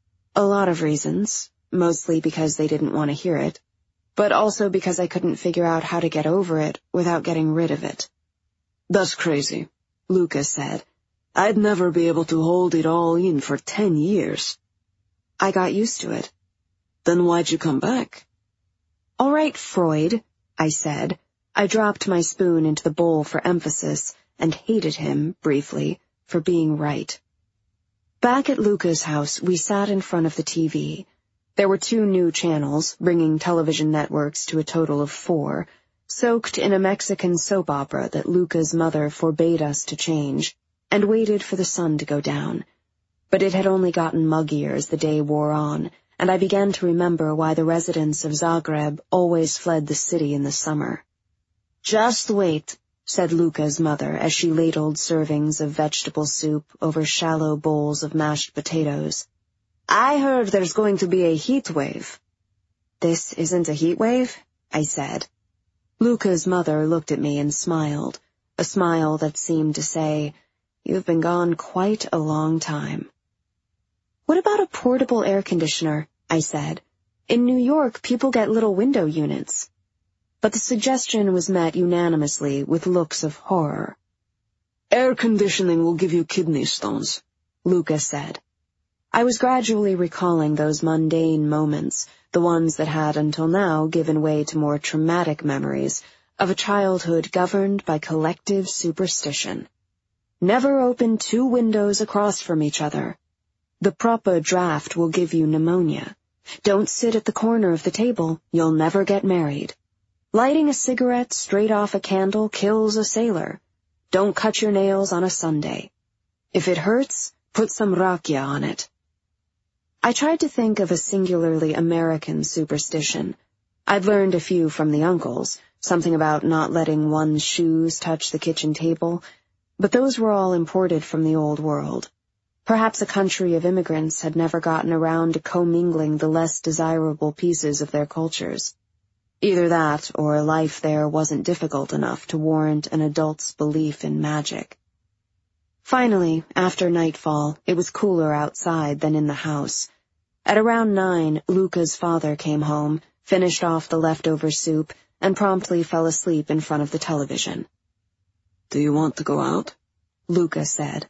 A lot of reasons, mostly because they didn't want to hear it, but also because I couldn't figure out how to get over it without getting rid of it. That's crazy, Luca said. I'd never be able to hold it all in for 10 years. I got used to it. Then why'd you come back? All right, Freud, I said. I dropped my spoon into the bowl for emphasis and hated him, briefly, for being right. Back at Luca's house, we sat in front of the TV. There were 2 new channels, bringing television networks to a total of 4, soaked in a Mexican soap opera that Luca's mother forbade us to change, and waited for the sun to go down. But it had only gotten muggier as the day wore on, and I began to remember why the residents of Zagreb always fled the city in the summer. Just wait, said Luca's mother as she ladled servings of vegetable soup over shallow bowls of mashed potatoes. I heard there's going to be a heat wave. This isn't a heat wave? I said. Luca's mother looked at me and smiled, a smile that seemed to say, You've been gone quite a long time. What about a portable air conditioner? I said. In New York, people get little window units. But the suggestion was met unanimously with looks of horror. Air conditioning will give you kidney stones, Luca said. I was gradually recalling those mundane moments, the ones that had until now given way to more traumatic memories of a childhood governed by collective superstition. Never open 2 windows across from each other. The proper draft will give you pneumonia. Don't sit at the corner of the table. You'll never get married. Lighting a cigarette straight off a candle kills a sailor. Don't cut your nails on a Sunday. If it hurts, put some rakia on it. I tried to think of a singularly American superstition. I'd learned a few from the uncles, something about not letting one's shoes touch the kitchen table, but those were all imported from the old world. Perhaps a country of immigrants had never gotten around to commingling the less desirable pieces of their cultures. Either that, or life there wasn't difficult enough to warrant an adult's belief in magic. Finally, after nightfall, it was cooler outside than in the house. At around 9, Luca's father came home, finished off the leftover soup, and promptly fell asleep in front of the television. Do you want to go out? Luca said.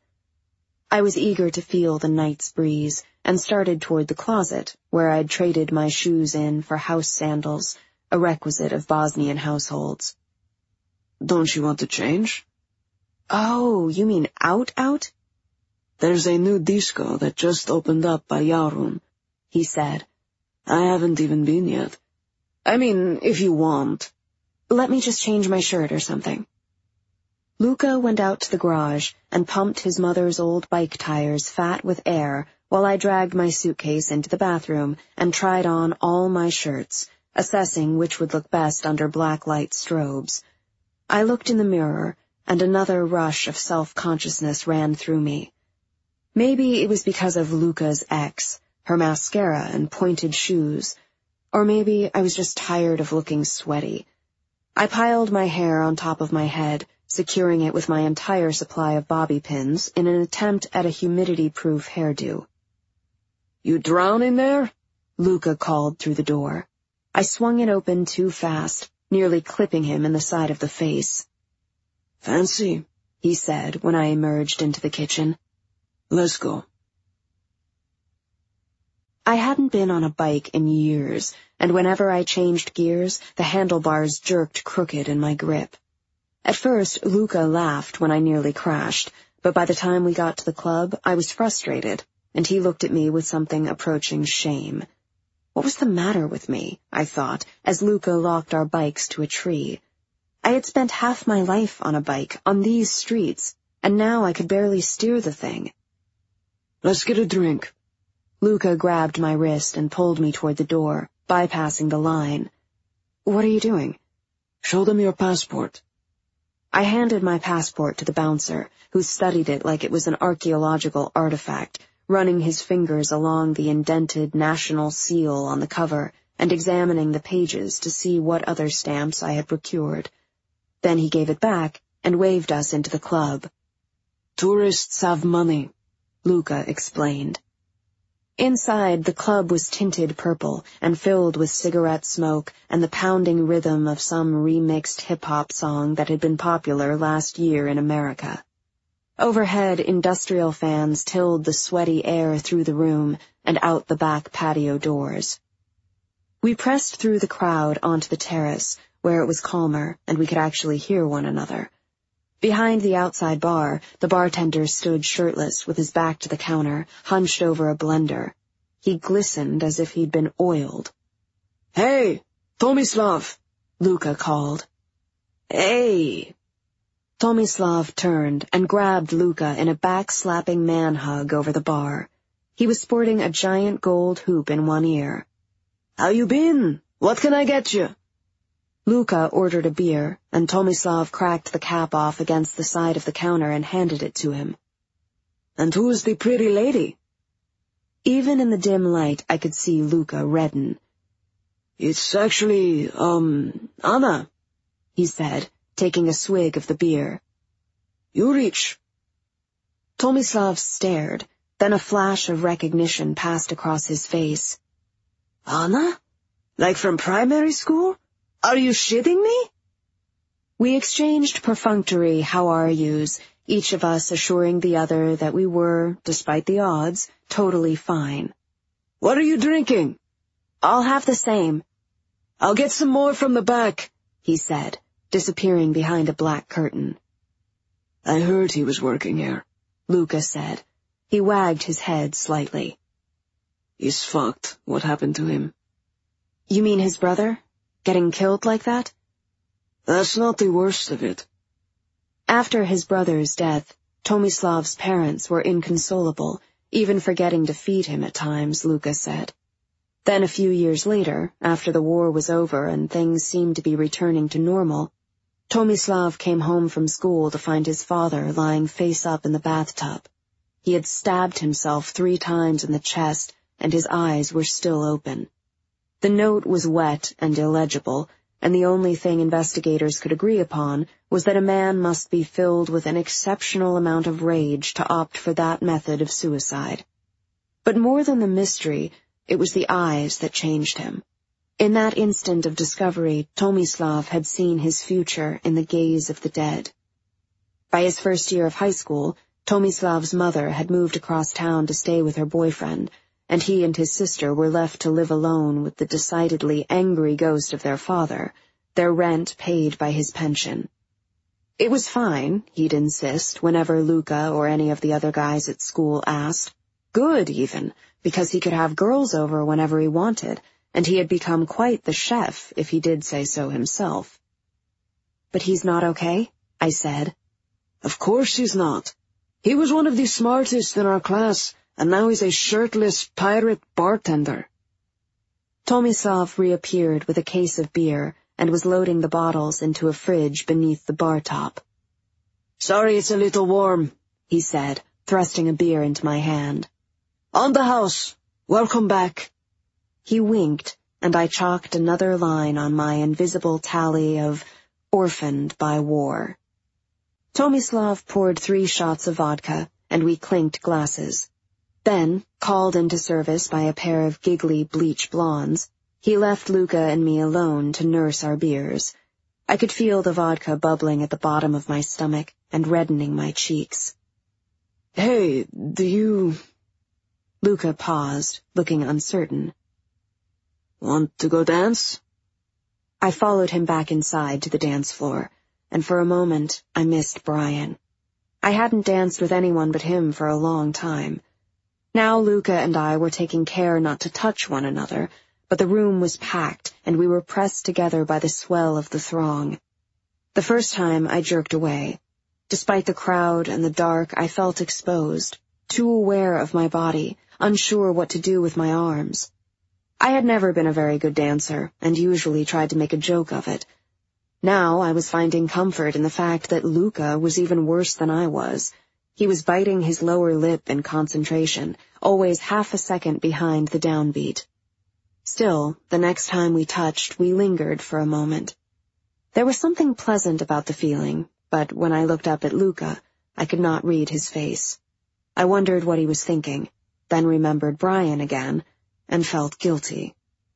I was eager to feel the night's breeze, and started toward the closet, where I'd traded my shoes in for house sandals, a requisite of Bosnian households. Don't you want to change? Oh, you mean out? There's a new disco that just opened up by Yarun, he said. I haven't even been yet. I mean, if you want. Let me just change my shirt or something. Luca went out to the garage and pumped his mother's old bike tires fat with air while I dragged my suitcase into the bathroom and tried on all my shirts, assessing which would look best under black light strobes. I looked in the mirror, and another rush of self-consciousness ran through me. Maybe it was because of Luca's ex, her mascara and pointed shoes, or maybe I was just tired of looking sweaty. I piled my hair on top of my head, securing it with my entire supply of bobby pins in an attempt at a humidity-proof hairdo. You drown in there? Luca called through the door. I swung it open too fast, nearly clipping him in the side of the face. Fancy, he said when I emerged into the kitchen. Let's go. I hadn't been on a bike in years, and whenever I changed gears, the handlebars jerked crooked in my grip. At first, Luca laughed when I nearly crashed, but by the time we got to the club, I was frustrated, and he looked at me with something approaching shame. What was the matter with me, I thought, as Luca locked our bikes to a tree. I had spent half my life on a bike, on these streets, and now I could barely steer the thing. Let's get a drink. Luca grabbed my wrist and pulled me toward the door, bypassing the line. What are you doing? Show them your passport. I handed my passport to the bouncer, who studied it like it was an archaeological artifact, running his fingers along the indented national seal on the cover and examining the pages to see what other stamps I had procured. Then he gave it back and waved us into the club. Tourists have money, Luca explained. Inside, the club was tinted purple and filled with cigarette smoke and the pounding rhythm of some remixed hip-hop song that had been popular last year in America. Overhead, industrial fans tilled the sweaty air through the room and out the back patio doors. We pressed through the crowd onto the terrace, where it was calmer and we could actually hear one another. Behind the outside bar, the bartender stood shirtless with his back to the counter, hunched over a blender. He glistened as if he'd been oiled. Hey, Tomislav, Luca called. Hey. Tomislav turned and grabbed Luca in a back-slapping man-hug over the bar. He was sporting a giant gold hoop in one ear. How you been? What can I get you? Luca ordered a beer, and Tomislav cracked the cap off against the side of the counter and handed it to him. And who's the pretty lady? Even in the dim light, I could see Luca redden. It's actually, Anna, he said, taking a swig of the beer. You reach. Tomislav stared, then a flash of recognition passed across his face. Anna? Like from primary school? Are you shitting me? We exchanged perfunctory how are yous, each of us assuring the other that we were, despite the odds, totally fine. What are you drinking? I'll have the same. I'll get some more from the back, he said, disappearing behind a black curtain. I heard he was working here, Luca said. He wagged his head slightly. He's fucked. What happened to him? You mean his brother? Getting killed like that? That's not the worst of it. After his brother's death, Tomislav's parents were inconsolable, even forgetting to feed him at times, Luca said. Then a few years later, after the war was over and things seemed to be returning to normal, Tomislav came home from school to find his father lying face up in the bathtub. He had stabbed himself 3 times in the chest, and his eyes were still open. The note was wet and illegible, and the only thing investigators could agree upon was that a man must be filled with an exceptional amount of rage to opt for that method of suicide. But more than the mystery, it was the eyes that changed him. In that instant of discovery, Tomislav had seen his future in the gaze of the dead. By his first year of high school, Tomislav's mother had moved across town to stay with her boyfriend, and he and his sister were left to live alone with the decidedly angry ghost of their father, their rent paid by his pension. It was fine, he'd insist, whenever Luca or any of the other guys at school asked. Good, even, because he could have girls over whenever he wanted, and he had become quite the chef, if he did say so himself. "But he's not okay?" I said. "Of course he's not. He was one of the smartest in our class, and now he's a shirtless pirate bartender." Tomislav reappeared with a case of beer and was loading the bottles into a fridge beneath the bar top. "Sorry it's a little warm," he said, thrusting a beer into my hand. "On the house. Welcome back." He winked, and I chalked another line on my invisible tally of orphaned by war. Tomislav poured 3 shots of vodka, and we clinked glasses. Then, called into service by a pair of giggly bleach blondes, he left Luca and me alone to nurse our beers. I could feel the vodka bubbling at the bottom of my stomach and reddening my cheeks. "Hey, do you—" Luca paused, looking uncertain. "Want to go dance?" I followed him back inside to the dance floor, and for a moment I missed Brian. I hadn't danced with anyone but him for a long time. Now Luca and I were taking care not to touch one another, but the room was packed, and we were pressed together by the swell of the throng. The first time I jerked away. Despite the crowd and the dark, I felt exposed, too aware of my body, unsure what to do with my arms. I had never been a very good dancer, and usually tried to make a joke of it. Now I was finding comfort in the fact that Luca was even worse than I was. He was biting his lower lip in concentration, always half a second behind the downbeat. Still, the next time we touched, we lingered for a moment. There was something pleasant about the feeling, but when I looked up at Luca, I could not read his face. I wondered what he was thinking, then remembered Brian again, and felt guilty.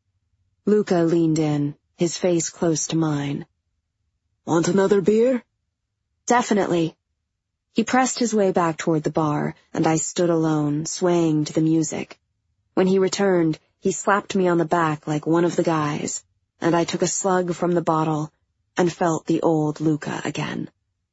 Luca leaned in, his face close to mine. "Want another beer?" "Definitely." He pressed his way back toward the bar, and I stood alone, swaying to the music. When he returned, he slapped me on the back like one of the guys, and I took a slug from the bottle and felt the old Luca again.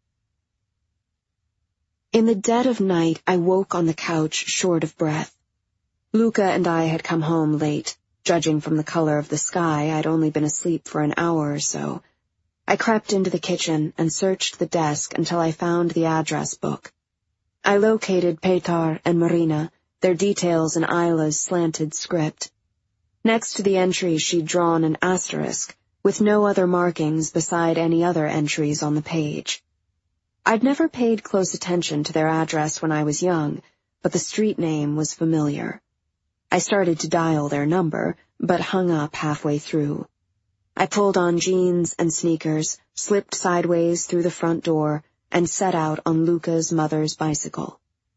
In the dead of night, I woke on the couch short of breath. Luca and I had come home late. Judging from the color of the sky, I'd only been asleep for an hour or so. I crept into the kitchen and searched the desk until I found the address book. I located Petar and Marina, their details in Isla's slanted script. Next to the entry she'd drawn an asterisk, with no other markings beside any other entries on the page. I'd never paid close attention to their address when I was young, but the street name was familiar. I started to dial their number, but hung up halfway through. I pulled on jeans and sneakers, slipped sideways through the front door, and set out on Luca's mother's bicycle.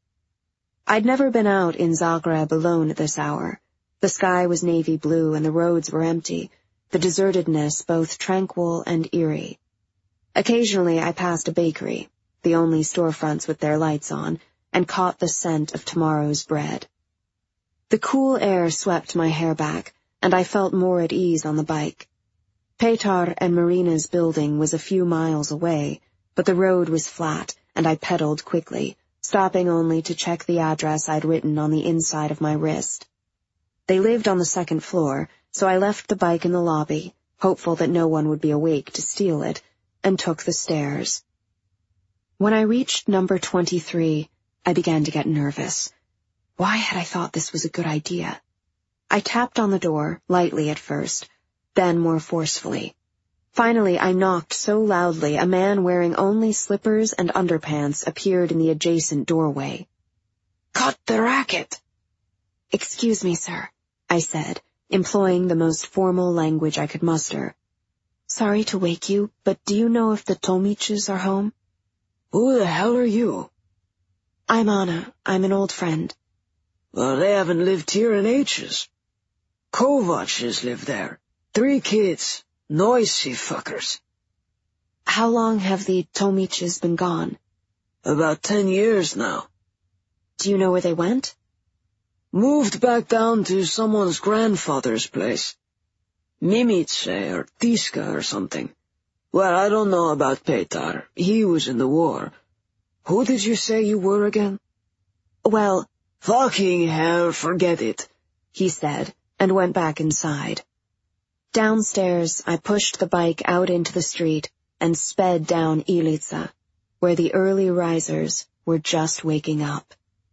I'd never been out in Zagreb alone at this hour. The sky was navy blue and the roads were empty, the desertedness both tranquil and eerie. Occasionally I passed a bakery, the only storefronts with their lights on, and caught the scent of tomorrow's bread. The cool air swept my hair back, and I felt more at ease on the bike. Petar and Marina's building was a few miles away, but the road was flat, and I pedaled quickly, stopping only to check the address I'd written on the inside of my wrist. They lived on the 2nd floor, so I left the bike in the lobby, hopeful that no one would be awake to steal it, and took the stairs. When I reached number 23, I began to get nervous. Why had I thought this was a good idea? I tapped on the door, lightly at first, then more forcefully. Finally, I knocked so loudly a man wearing only slippers and underpants appeared in the adjacent doorway. "Cut the racket!" "Excuse me, sir," I said, employing the most formal language I could muster. "Sorry to wake you, but do you know if the Tomiches are home?" "Who the hell are you?" "I'm Anna. I'm an old friend." "Well, they haven't lived here in ages. Kovacs live there. 3 kids. Noisy fuckers." "How long have the Tomiches been gone?" "About 10 years now." "Do you know where they went?" "Moved back down to someone's grandfather's place. Mimice or Tiska or something. Well, I don't know about Petar. He was in the war. Who did you say you were again? Well, fucking hell, forget it, he said, and went back inside. Downstairs, I pushed the bike out into the street and sped down Ilica, where the early risers were just waking up.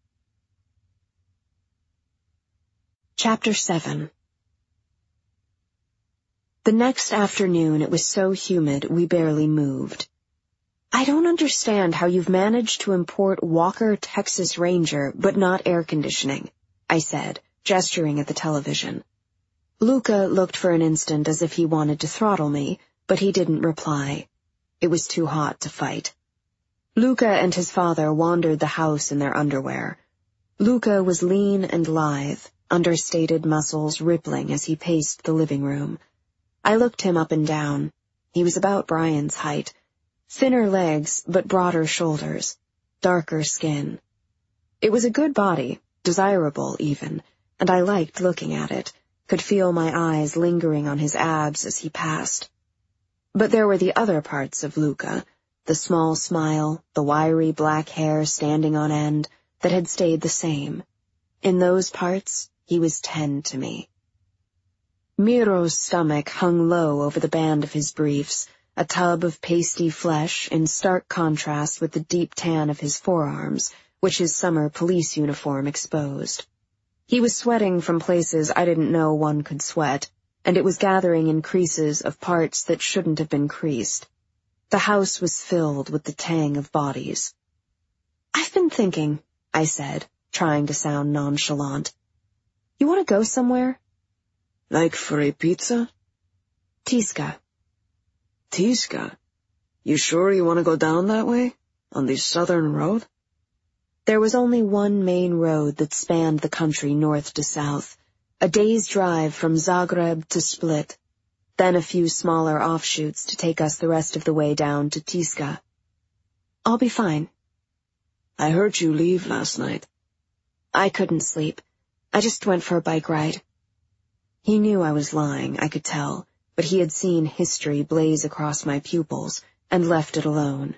Chapter 7. The next afternoon it was so humid we barely moved. I don't understand how you've managed to import Walker Texas Ranger but not air conditioning, I said, gesturing at the television. Luca looked for an instant as if he wanted to throttle me, but he didn't reply. It was too hot to fight. Luca and his father wandered the house in their underwear. Luca was lean and lithe, understated muscles rippling as he paced the living room. I looked him up and down. He was about Brian's height. Thinner legs, but broader shoulders. Darker skin. It was a good body, desirable even, and I liked looking at it, could feel my eyes lingering on his abs as he passed. But there were the other parts of Luca, the small smile, the wiry black hair standing on end, that had stayed the same. In those parts, he was 10 to me. Miro's stomach hung low over the band of his briefs, a tub of pasty flesh in stark contrast with the deep tan of his forearms, which his summer police uniform exposed. He was sweating from places I didn't know one could sweat, and it was gathering in creases of parts that shouldn't have been creased. The house was filled with the tang of bodies. "I've been thinking," I said, trying to sound nonchalant. "You want to go somewhere?" Like for a pizza? Tisca. Tisca? You sure you want to go down that way? On the southern road? There was only one main road that spanned the country north to south, a day's drive from Zagreb to Split, then a few smaller offshoots to take us the rest of the way down to Tisca. "I'll be fine." "I heard you leave last night." "I couldn't sleep. I just went for a bike ride." He knew I was lying, I could tell, but he had seen history blaze across my pupils and left it alone.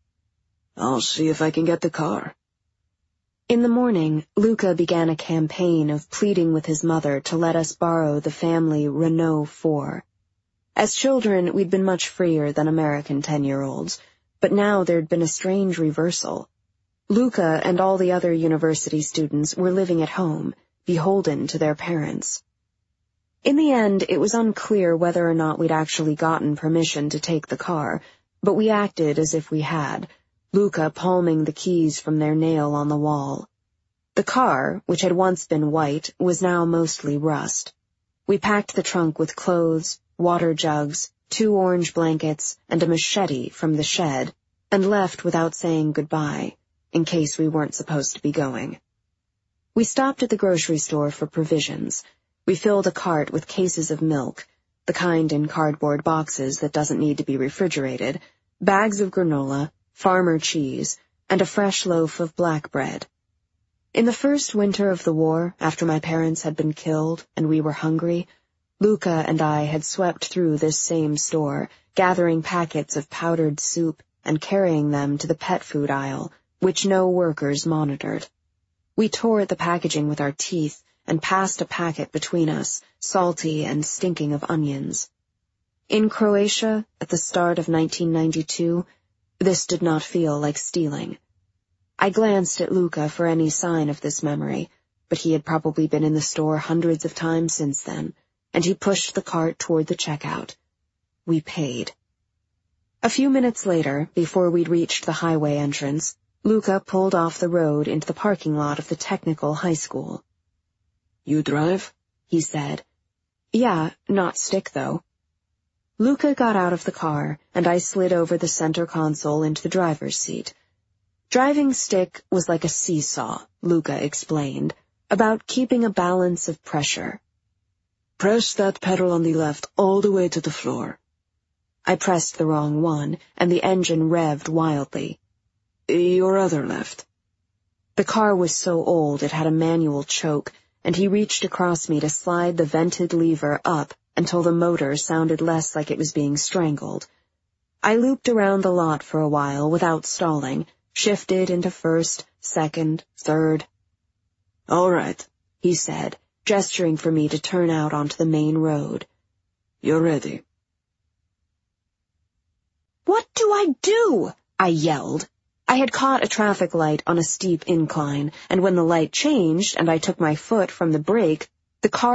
"I'll see if I can get the car." In the morning, Luca began a campaign of pleading with his mother to let us borrow the family Renault 4. As children, we'd been much freer than American 10-year-olds, but now there'd been a strange reversal. Luca and all the other university students were living at home, beholden to their parents. In the end, it was unclear whether or not we'd actually gotten permission to take the car, but we acted as if we had, Luca palming the keys from their nail on the wall. The car, which had once been white, was now mostly rust. We packed the trunk with clothes, water jugs, 2 orange blankets, and a machete from the shed, and left without saying goodbye, in case we weren't supposed to be going. We stopped at the grocery store for provisions. We filled a cart with cases of milk, the kind in cardboard boxes that doesn't need to be refrigerated, bags of granola, farmer cheese, and a fresh loaf of black bread. In the first winter of the war, after my parents had been killed and we were hungry, Luca and I had swept through this same store, gathering packets of powdered soup and carrying them to the pet food aisle, which no workers monitored. We tore at the packaging with our teeth and passed a packet between us, salty and stinking of onions. In Croatia, at the start of 1992, this did not feel like stealing. I glanced at Luca for any sign of this memory, but he had probably been in the store hundreds of times since then, and he pushed the cart toward the checkout. We paid. A few minutes later, before we'd reached the highway entrance, Luca pulled off the road into the parking lot of the technical high school. "You drive?" he said. "Yeah, not stick, though." Luca got out of the car, and I slid over the center console into the driver's seat. Driving stick was like a seesaw, Luca explained, about keeping a balance of pressure. "Press that pedal on the left all the way to the floor." I pressed the wrong one, and the engine revved wildly. "Your other left." The car was so old it had a manual choke, and he reached across me to slide the vented lever up until the motor sounded less like it was being strangled. I looped around the lot for a while without stalling, shifted into first, second, third. "All right," he said, gesturing for me to turn out onto the main road. "You're ready." "What do I do?" I yelled. I had caught a traffic light on a steep incline, and when the light changed and I took my foot from the brake, the car